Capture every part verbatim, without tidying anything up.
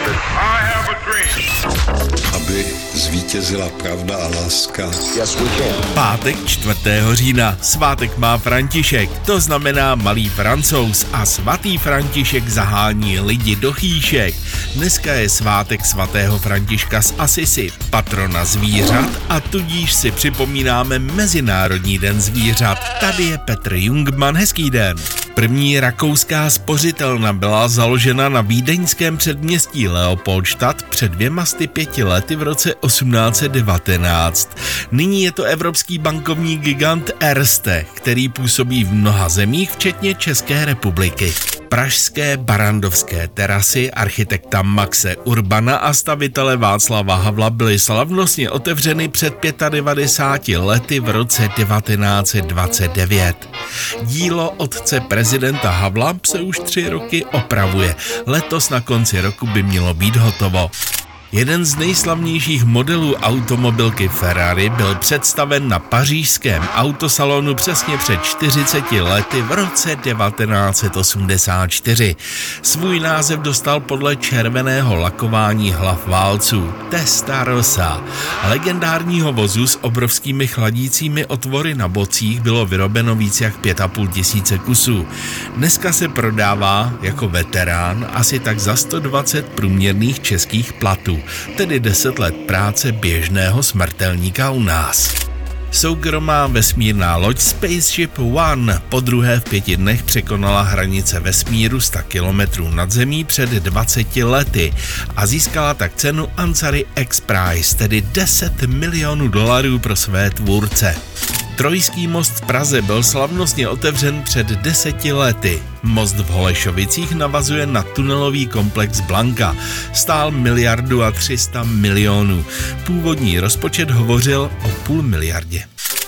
landed. I have a dream. Aby zvítězila pravda a láska. Yes, we can. Pátek čtvrtého října. Svátek má František, to znamená malý Francouz a svatý František zahání lidi do chýšek. Dneska je svátek svatého Františka z Asisi, patrona zvířat, a tudíž si připomínáme Mezinárodní den zvířat. Tady je Petr Jungmann, hezký den. První rakouská spořitelna byla založena na vídeňském předměstí Leopoldstadt před dvěma sty pěti lety v roce osmnáct set devatenáct. Nyní je to evropský bankovní gigant Erste, který působí v mnoha zemích, včetně České republiky. Pražské barandovské terasy architekta Maxe Urbana a stavitele Václava Havla byly slavnostně otevřeny před devadesátimi pěti lety v roce devatenáct set dvacet devět. Dílo otce prezidenta Havla se už tři roky opravuje. Letos na konci roku by mělo být hotovo. Jeden z nejslavnějších modelů automobilky Ferrari byl představen na pařížském autosalonu přesně před čtyřiceti lety v roce devatenáct set osmdesát čtyři. Svůj název dostal podle červeného lakování hlav válců Testarossa. Legendárního vozu s obrovskými chladícími otvory na bocích bylo vyrobeno víc jak pět a půl tisíce kusů. Dneska se prodává jako veterán asi tak za sto dvacet průměrných českých platů, tedy deset let práce běžného smrtelníka u nás. Soukromá vesmírná loď Spaceship One po druhé v pěti dnech překonala hranice vesmíru sto kilometrů nad zemí před dvaceti lety a získala tak cenu Ansari X Prize, tedy deset milionů dolarů pro své tvůrce. Trojský most v Praze byl slavnostně otevřen před deseti lety. Most v Holešovicích navazuje na tunelový komplex Blanka. Stál miliardu a tři sta milionů. Původní rozpočet hovořil o půl miliardě.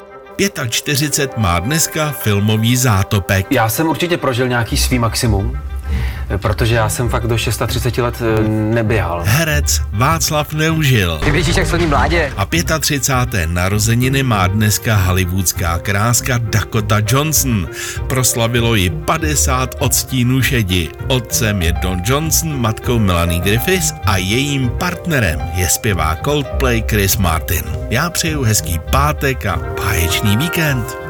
čtyřicet pět má dneska filmový Zátopek. Já jsem určitě prožil nějaký svý maximum, protože já jsem fakt do třiceti šesti let neběhal. Herec Václav Neužil. Ty běžíš jak silný mládě. A třicáté páté narozeniny má dneska hollywoodská kráska Dakota Johnson. Proslavilo ji padesát odstínů šedi. Otcem je Don Johnson, matkou Melanie Griffiths a jejím partnerem je zpěvák Coldplay Chris Martin. Já přeju hezký pátek a báječný víkend.